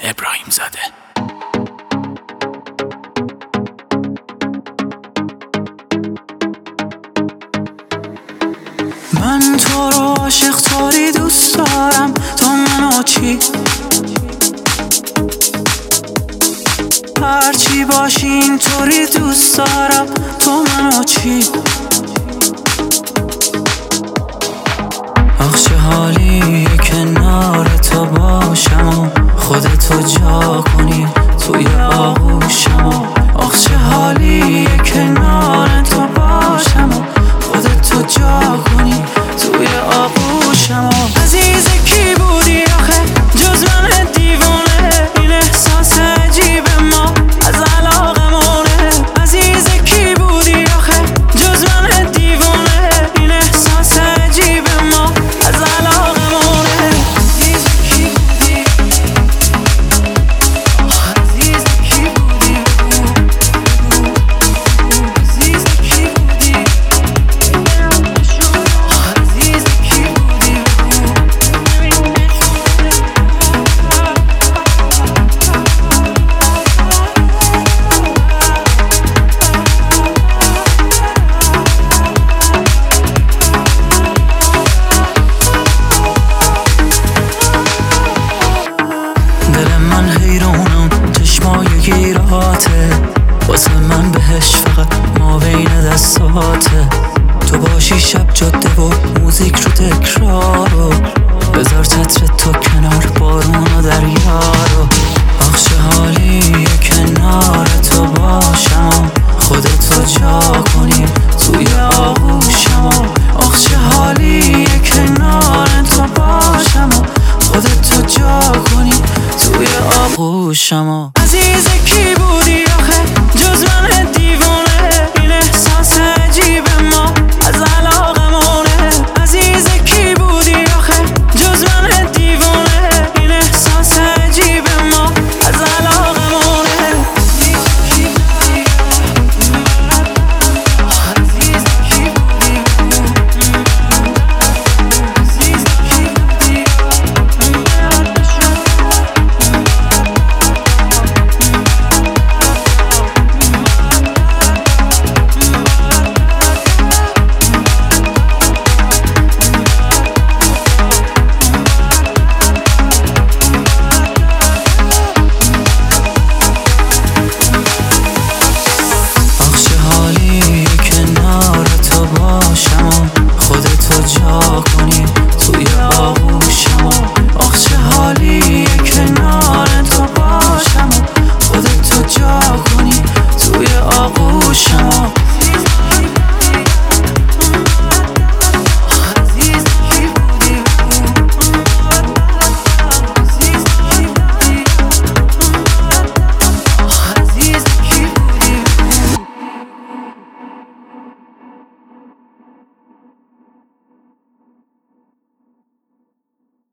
ابراهیم زاده. من تو رو عاشق طوری دوست دارم، تو منو چی؟ هرچی باشی اینطوری دوست دارم، تو منو چی؟ آخ چه حالیه کنار تو باشم و خودتو جا کنی توی آغوشم و آخ چه حالیه کنار تو باشم و خودتو جا کنی توی آغوشم و عزیز کی بودی آخه جز من دیوونه؟ این احساس عجیب ما از علاقمونه. عزیز کی بودی آخه جز من دیوونه؟ این احساس عجیب ما از علاقمونه. عزیز کی بودی؟ عزیز کی بودی؟ عزیز کی بودی؟ عزیز کی بودی؟ دل من حیرونم چشمای گیراته، واسه من بهش فقط ما بین دستاته. تو باشی شب جاده و موزیک رو تکرارو، بذار چتر تو کنار بارون و دریا رو. آخ چه حالیه کنار تو باشم و خودتو جا کنی توی آغوشم و آخ چه حالیه کنار تو باشم و خودتو جا کنی توی آغوشم و عزیز کی